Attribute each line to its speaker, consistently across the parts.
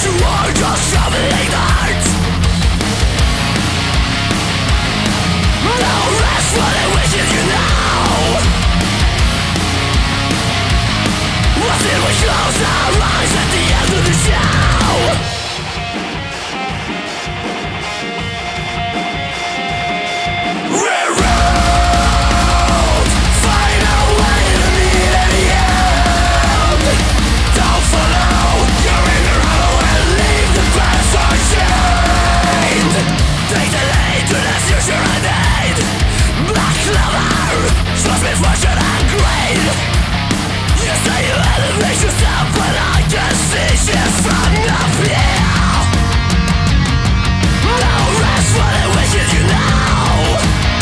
Speaker 1: You are just shoveling dirt. No rest for the wicked, you know. Until we close our eyes at the end of the show. Yourself, but I can see shit from up here. No rest for the wicked, you know.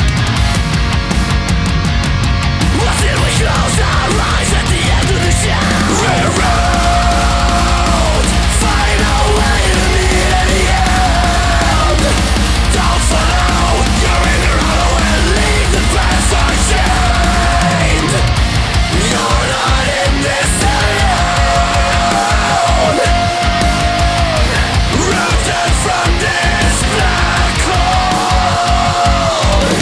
Speaker 1: Until we close our eyes at the end of the show. Reroute, find a way to meet at the end. Don't follow your inner hollow and leave the past unchained. You're not in this alone. Rooted from this black hole.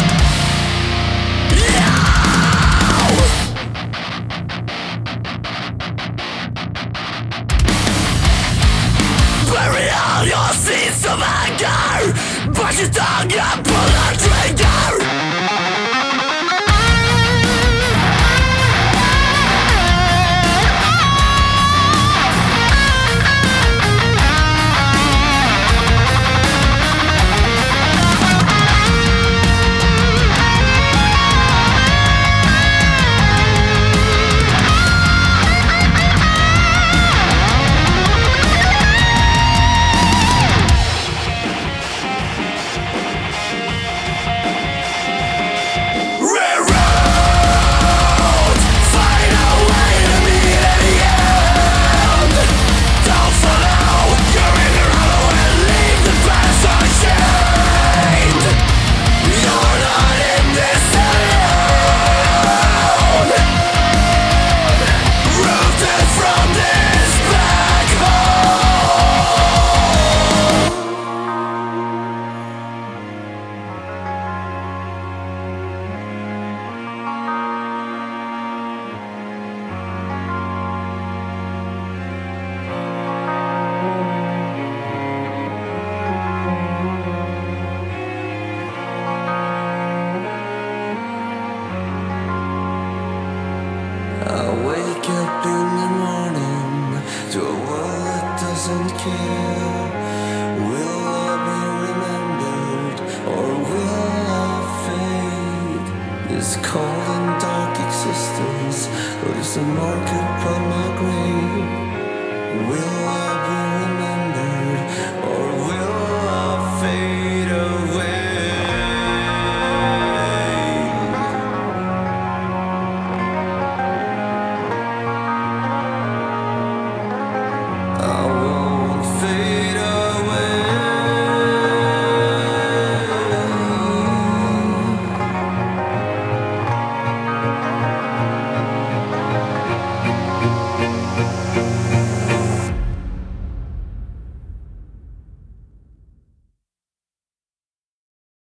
Speaker 1: Bury all your seeds of anger, but your tongue and pull the trigger.
Speaker 2: I wake up in the morning to a world that doesn't care. Will I be remembered or will I fade? This cold and dark existence leaves a mark upon